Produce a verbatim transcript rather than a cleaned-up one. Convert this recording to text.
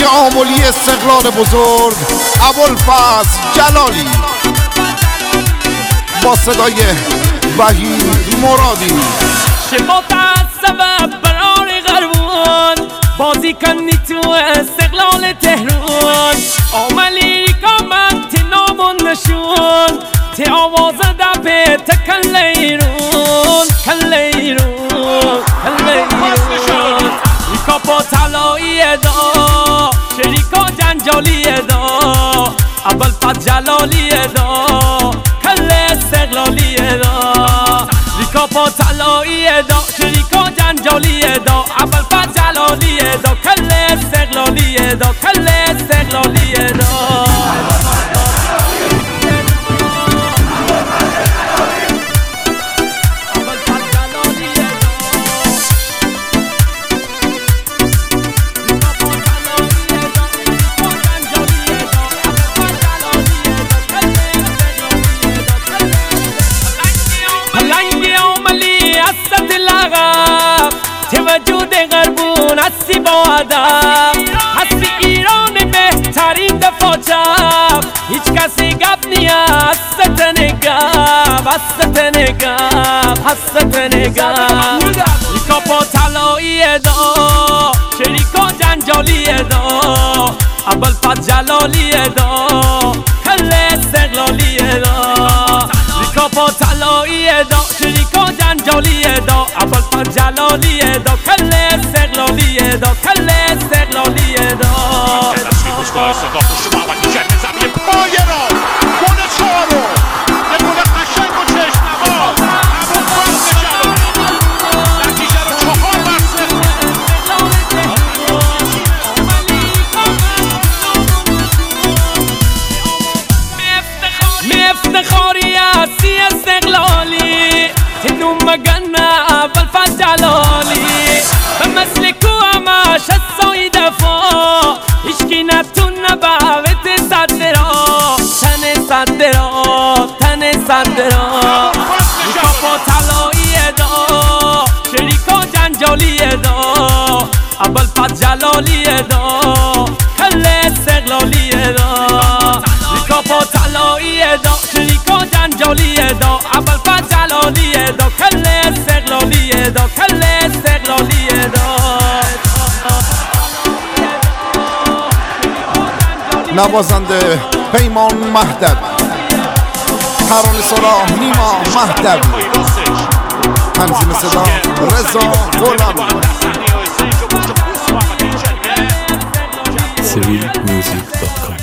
تعاملی استقلال بزرگ ابوالفضل جلالی با صدای وحید مرادی. شما سبب برار غربون بازی کنی تو استقلال تهران آملی کامت نامون نشون تی آوازه دا به تکن لیرون کن لیرون کن لیرون ریکا با تلایی دا شریکا جنجالی دا ابوالفضل جلالی دا کل استقلالی دا ریکا با تلایی دا شریکا جنجالی دا ابوالفضل جلالی دا کل استقلالی دا کل استقلالی دا وجود غربون هستی با ادب هستی ایران بهترین دفاعچم هیچ کسی گپ نی هست نگب هست نگب هست نگب ریکا با تلایی دا شریکا جنجالی دا ابوالفضل جلالی دا کل استقلالی دا ریکا با تلایی دا شریکا جنجالی دا ابوالفضل جلالی دا کل استقلالی دا کل استقلالی دا افتخاری هستی استقلالی تنو مگنه ابوالفضل جلالی به مثل کو همش هستای دفاع هیچکی نتون نبوت صدرا تن صدرا تن صدرا ریکا با تلایی دا شریکا جنجالی دا ابوالفضل جلالی دا کل استقلالی دا ریکا با تلایی دا شریکا جنجالی دا ابوالفضل جلالی دا کل استقلالی دا کل استقلالی دا نوازنده پیمان مهدوی، ترانه سرا نیما مهدوی، تنظیم صدا رضا غلامی. سویل میوزیک دات کام